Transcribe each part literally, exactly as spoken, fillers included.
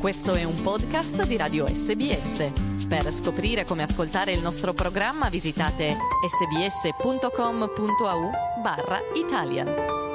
Questo è un podcast di Radio S B S. Per scoprire come ascoltare il nostro programma visitate sbs.com.au barra Italian.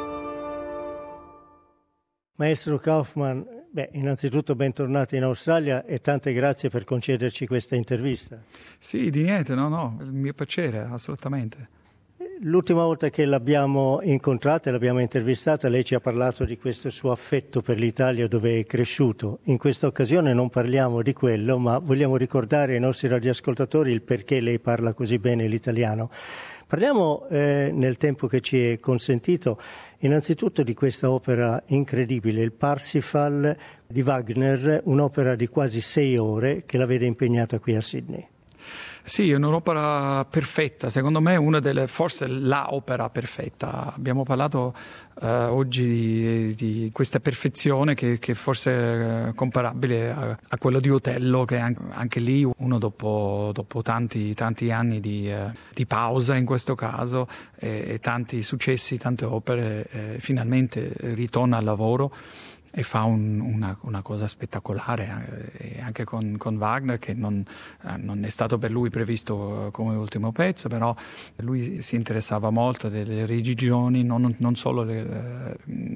Maestro Kaufman, beh, innanzitutto bentornati in Australia e tante grazie per concederci questa intervista. Sì, di niente, no, no, è il mio piacere, assolutamente. L'ultima volta che l'abbiamo incontrata e l'abbiamo intervistata, lei ci ha parlato di questo suo affetto per l'Italia dove è cresciuto. In questa occasione non parliamo di quello, ma vogliamo ricordare ai nostri radioascoltatori il perché lei parla così bene l'italiano. Parliamo, eh, nel tempo che ci è consentito, innanzitutto di questa opera incredibile, il Parsifal di Wagner, un'opera di quasi sei ore che la vede impegnata qui a Sydney. Sì, è un'opera perfetta, secondo me è una delle, forse la opera perfetta. Abbiamo parlato uh, oggi di, di questa perfezione che, che forse è comparabile a, a quello di Otello, che anche, anche lì uno dopo, dopo tanti, tanti anni di, uh, di pausa in questo caso e, e tanti successi, tante opere, eh, finalmente ritorna al lavoro e fa un, una, una cosa spettacolare, eh, anche con, con Wagner, che non, eh, non è stato per lui previsto come ultimo pezzo, però lui si interessava molto delle religioni, non, non solo le, eh,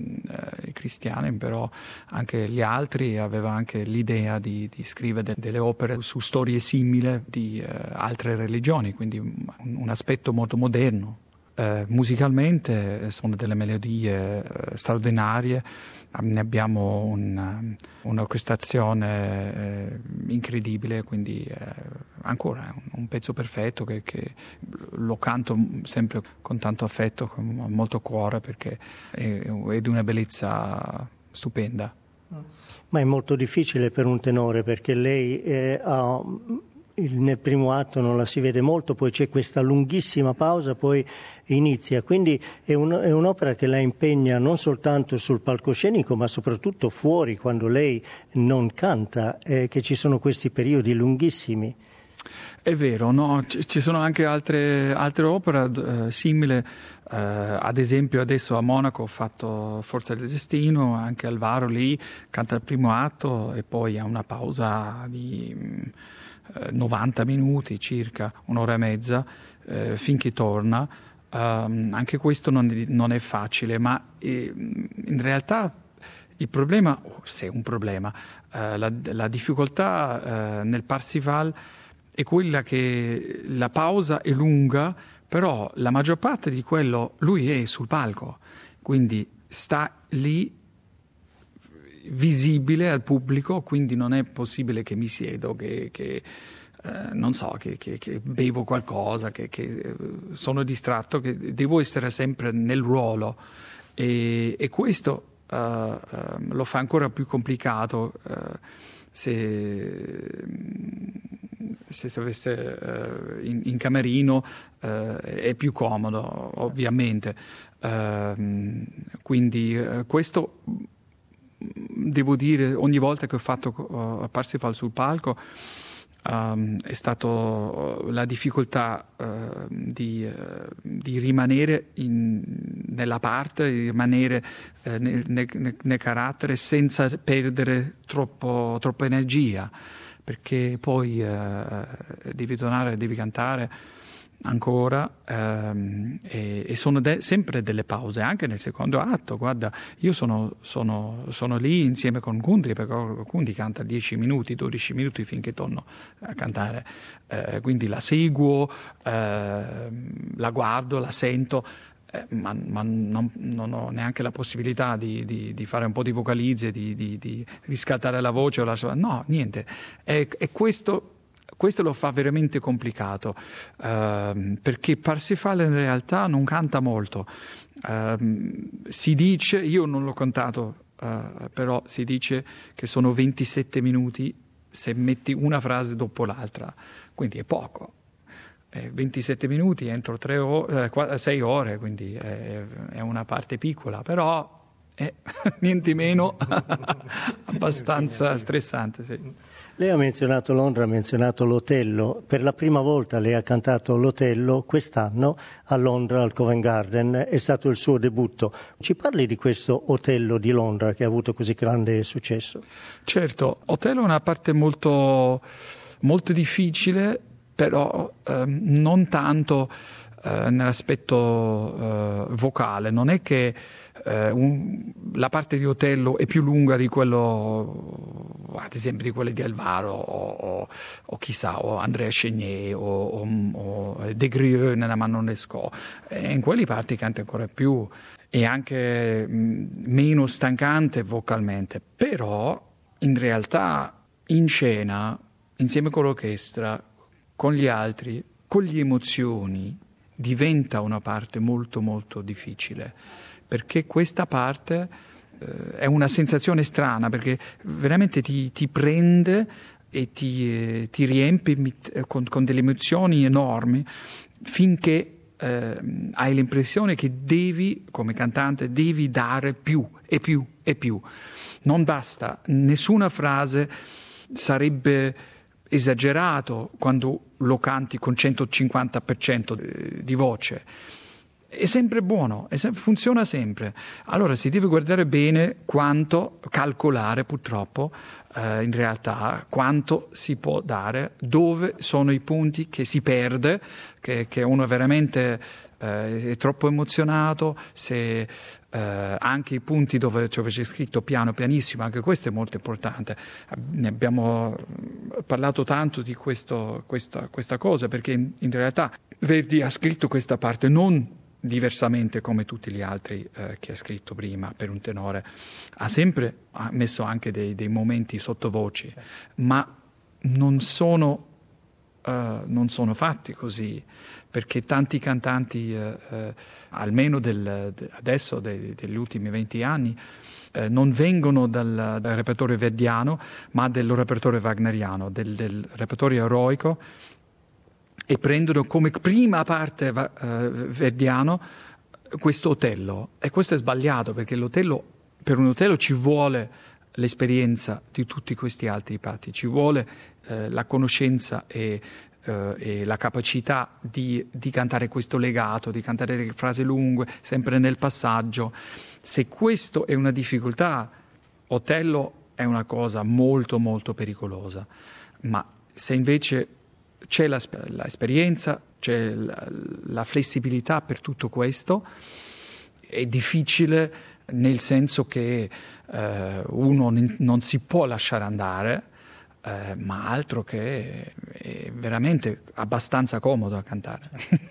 i cristiani, però anche gli altri, aveva anche l'idea di, di scrivere de, delle opere su storie simili di eh, altre religioni, quindi un, un aspetto molto moderno. Eh, musicalmente sono delle melodie eh, straordinarie. Ne abbiamo una, un'orchestrazione eh, incredibile, quindi eh, ancora un, un pezzo perfetto che, che lo canto sempre con tanto affetto, con molto cuore, perché è, è di una bellezza stupenda. Ma è molto difficile per un tenore, perché lei eh, ha... nel primo atto non la si vede molto, poi c'è questa lunghissima pausa, poi inizia, quindi è, un, è un'opera che la impegna non soltanto sul palcoscenico ma soprattutto fuori, quando lei non canta, eh, che ci sono questi periodi lunghissimi. È vero, no? Ci sono anche altre, altre opere eh, simili, eh, ad esempio adesso a Monaco ho fatto Forza del Destino, anche Alvaro lì canta il primo atto e poi ha una pausa di novanta minuti circa, un'ora e mezza, eh, finché torna. Um, anche questo non è, non è facile, ma eh, in realtà il problema, se è un problema, eh, la, la difficoltà eh, nel Parsifal è quella che la pausa è lunga, però la maggior parte di quello lui è sul palco, quindi sta lì visibile al pubblico, quindi non è possibile che mi siedo, che, che eh, non so, che, che, che bevo qualcosa, che, che sono distratto, che devo essere sempre nel ruolo e, e questo uh, uh, lo fa ancora più complicato uh, se, se si avesse uh, in, in camerino uh, è più comodo ovviamente, uh, quindi uh, questo devo dire, ogni volta che ho fatto uh, Parsifal sul palco um, è stato uh, la difficoltà uh, di, uh, di rimanere in, nella parte, di rimanere uh, nel, nel, nel carattere senza perdere troppo, troppa energia, perché poi uh, devi tornare, devi cantare ancora ehm, e, e sono de- sempre delle pause anche nel secondo atto. Guarda, io sono, sono, sono lì insieme con Gundry, perché Gundry canta dieci minuti, dodici minuti finché torno a cantare, eh, quindi la seguo, eh, la guardo, la sento, eh, ma, ma non, non ho neanche la possibilità di, di, di fare un po' di vocalizze, di, di, di riscattare la voce o la sua... no, niente, è, è questo. Questo lo fa veramente complicato, uh, perché Parsifal in realtà non canta molto. Uh, si dice, io non l'ho cantato, uh, però si dice che sono ventisette minuti se metti una frase dopo l'altra, quindi è poco. Eh, ventisette minuti entro tre o- eh, sei ore, quindi è, è una parte piccola, però è niente meno abbastanza stressante, sì. Lei ha menzionato Londra, ha menzionato l'Otello. Per la prima volta lei ha cantato l'Otello quest'anno a Londra al Covent Garden, è stato il suo debutto. Ci parli di questo Otello di Londra che ha avuto così grande successo? Certo, Otello è una parte molto, molto difficile, però ehm, non tanto eh, nell'aspetto eh, vocale. Non è che eh, un, la parte di Otello è più lunga di quello, ad esempio, di quelle di Alvaro o, o, o chissà, o Andrea Chenier o, o, o De Grieux nella Manon Lescaut. E in quelle parti canta ancora più e anche mh, meno stancante vocalmente, però in realtà in scena, insieme con l'orchestra, con gli altri, con le emozioni, diventa una parte molto molto difficile, perché questa parte eh, è una sensazione strana, perché veramente ti, ti prende e ti, eh, ti riempie mit, con, con delle emozioni enormi, finché eh, hai l'impressione che devi, come cantante, devi dare più e più e più. Non basta, nessuna frase sarebbe esagerato quando lo canti con centocinquanta per cento di voce. È sempre buono, è se- funziona sempre. Allora si deve guardare bene quanto, calcolare purtroppo, eh, in realtà, quanto si può dare, dove sono i punti che si perde, che, che uno veramente eh, è troppo emozionato, se eh, anche i punti dove, dove c'è scritto piano, pianissimo, anche questo è molto importante. Ne abbiamo parlato tanto di questo, questa, questa cosa, perché in, in realtà Verdi ha scritto questa parte non diversamente come tutti gli altri eh, che ha scritto prima per un tenore, ha sempre ha messo anche dei, dei momenti sottovoci, ma non sono, uh, non sono fatti così, perché tanti cantanti, uh, uh, almeno del, de, adesso de, degli ultimi venti anni, uh, non vengono dal, dal repertorio verdiano, ma del repertorio wagneriano, del, del repertorio eroico, e prendono come prima parte uh, verdiano questo Otello, e questo è sbagliato, perché l'Otello, per un Otello ci vuole l'esperienza di tutti questi altri parti, ci vuole uh, la conoscenza e, uh, e la capacità di, di cantare questo legato, di cantare le frasi lunghe, sempre nel passaggio. Se questo è una difficoltà, Otello è una cosa molto molto pericolosa, ma se invece c'è la, l'esperienza, c'è la, la flessibilità per tutto questo, è difficile nel senso che eh, uno n- non si può lasciare andare, eh, ma altro che è veramente abbastanza comodo a cantare.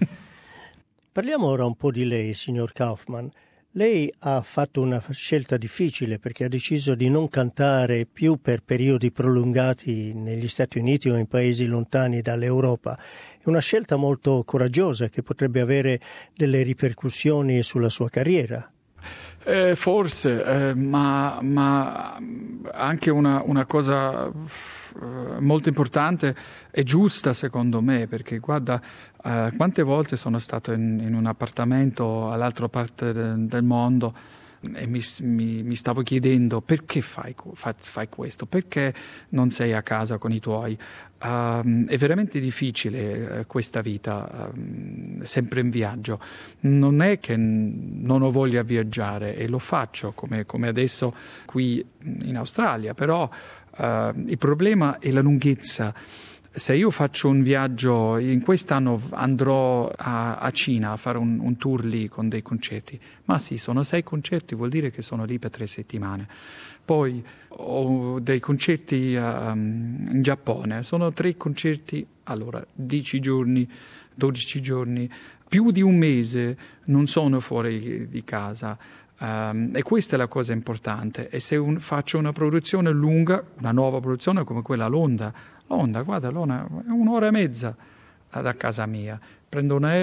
Parliamo ora un po' di lei, signor Kaufmann. Lei ha fatto una scelta difficile perché ha deciso di non cantare più per periodi prolungati negli Stati Uniti o in paesi lontani dall'Europa. È una scelta molto coraggiosa che potrebbe avere delle ripercussioni sulla sua carriera. Eh, forse, eh, ma, ma anche una, una cosa eh, molto importante e giusta secondo me, perché guarda, eh, quante volte sono stato in, in un appartamento all'altra parte de, del mondo e mi, mi, mi stavo chiedendo perché fai, fai, fai questo, perché non sei a casa con i tuoi. Um, è veramente difficile uh, questa vita, um, sempre in viaggio. Non è che n- non ho voglia di viaggiare, e lo faccio come, come adesso qui in Australia, però uh, il problema è la lunghezza. Se io faccio un viaggio, in quest'anno andrò a, a Cina a fare un, un tour lì con dei concerti, ma sì, sono sei concerti, vuol dire che sono lì per tre settimane. Poi ho dei concerti um, in Giappone, sono tre concerti, allora dieci giorni, dodici giorni, più di un mese non sono fuori di casa. Um, e questa è la cosa importante. E se un, faccio una produzione lunga, una nuova produzione come quella a Londra, Londra, guarda, Londra è un'ora e mezza da casa mia. Prendo un aereo,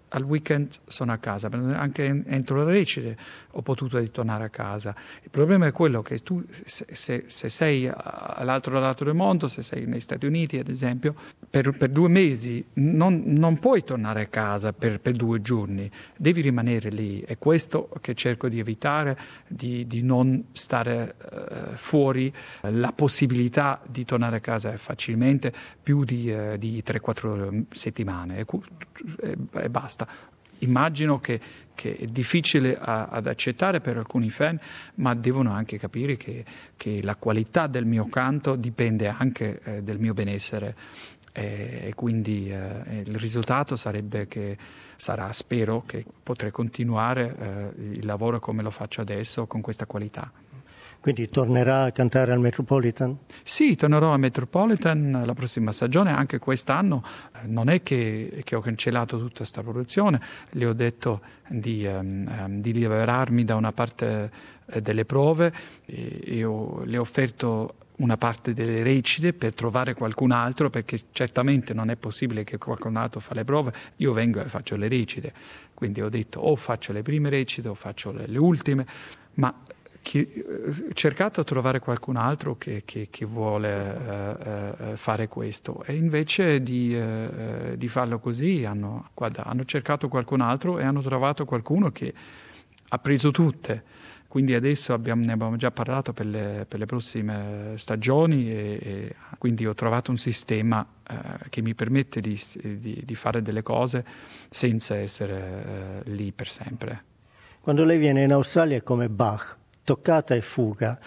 al weekend sono a casa, anche entro le Recide ho potuto ritornare a casa. Il problema è quello che tu, se, se, se sei all'altro lato del mondo, se sei negli Stati Uniti ad esempio, per, per due mesi non, non puoi tornare a casa per, per due giorni, devi rimanere lì. È questo che cerco di evitare, di, di non stare uh, fuori la possibilità di tornare a casa facilmente più di, uh, di tre quattro settimane e, e, e basta. Immagino che, che è difficile a, ad accettare per alcuni fan, ma devono anche capire che, che la qualità del mio canto dipende anche eh, del mio benessere e, e quindi eh, il risultato sarebbe che sarà, spero, che potrei continuare eh, il lavoro come lo faccio adesso con questa qualità. Quindi tornerà a cantare al Metropolitan? Sì, tornerò al Metropolitan la prossima stagione, anche quest'anno. Non è che, che ho cancellato tutta questa produzione, le ho detto di, um, di liberarmi da una parte eh, delle prove e, e ho, le ho offerto una parte delle recite per trovare qualcun altro, perché certamente non è possibile che qualcun altro fa le prove, io vengo e faccio le recite. Quindi ho detto o faccio le prime recite o faccio le, le ultime, ma ho cercato di trovare qualcun altro che, che, che vuole uh, uh, fare questo, e invece di, uh, di farlo così hanno, guarda, hanno cercato qualcun altro e hanno trovato qualcuno che ha preso tutte. Quindi adesso abbiamo, ne abbiamo già parlato per le, per le prossime stagioni e, e quindi ho trovato un sistema uh, che mi permette di, di, di fare delle cose senza essere uh, lì per sempre. Quando lei viene in Australia è come Bach, toccata e fuga.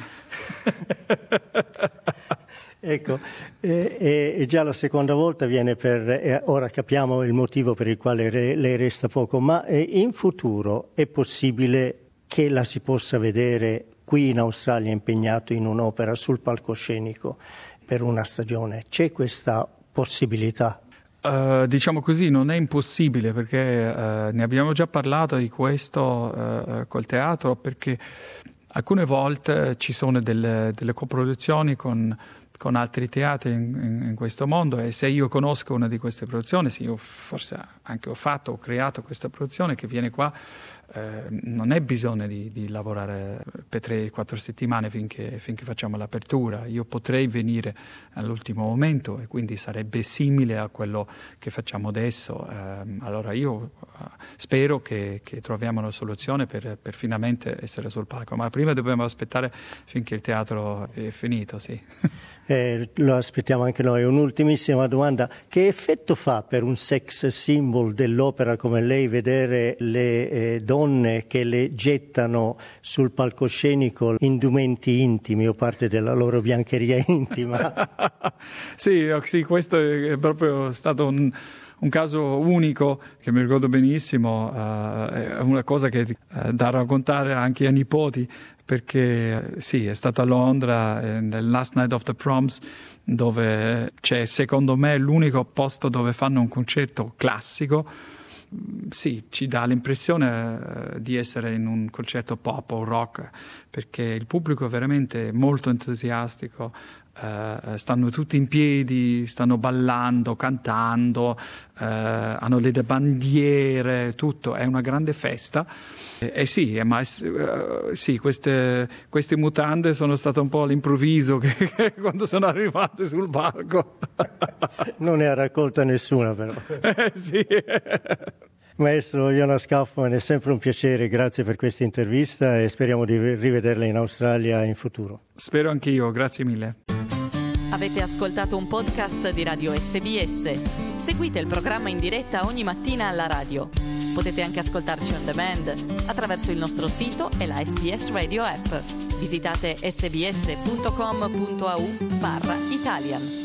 Ecco, e, e già la seconda volta viene per, e ora capiamo il motivo per il quale re, lei resta poco, ma eh, in futuro è possibile che la si possa vedere qui in Australia impegnato in un'opera sul palcoscenico per una stagione? C'è questa possibilità? Uh, diciamo così, non è impossibile, perché uh, ne abbiamo già parlato di questo uh, col teatro, perché alcune volte ci sono delle, delle coproduzioni con, con altri teatri in, in questo mondo, e se io conosco una di queste produzioni, se io forse anche ho fatto, ho creato questa produzione che viene qua, eh, non è bisogno di, di lavorare per tre quattro settimane finché, finché facciamo l'apertura. Io potrei venire all'ultimo momento e quindi sarebbe simile a quello che facciamo adesso. Eh, allora io uh, spero che, che troviamo una soluzione per, per finalmente essere sul palco, ma prima dobbiamo aspettare finché il teatro è finito, sì. Eh, lo aspettiamo anche noi. Un'ultimissima domanda: che effetto fa per un sex symbol dell'opera come lei vedere le eh, donne che le gettano sul palcoscenico indumenti intimi o parte della loro biancheria intima? sì, sì, questo è proprio stato un un caso unico che mi ricordo benissimo, uh, è una cosa che uh, da raccontare anche ai nipoti, perché sì, è stato a Londra, eh, nel Last Night of the Proms, dove c'è secondo me l'unico posto dove fanno un concerto classico. Sì, ci dà l'impressione uh, di essere in un concerto pop o rock, perché il pubblico è veramente molto entusiastico. Uh, stanno tutti in piedi, stanno ballando, cantando, uh, hanno le bandiere, tutto, è una grande festa. E eh, sì, ma uh, sì, queste, queste mutande sono state un po' all'improvviso che, che quando sono arrivate sul palco. Non ne ha raccolta nessuna però. Eh, sì. Maestro Jonas Kaufmann, è sempre un piacere, grazie per questa intervista e speriamo di rivederla in Australia in futuro. Spero anch'io, grazie mille. Avete ascoltato un podcast di Radio S B S. Seguite il programma in diretta ogni mattina alla radio. Potete anche ascoltarci on demand attraverso il nostro sito e la S B S Radio app. Visitate sbs punto com punto a u barra Italian.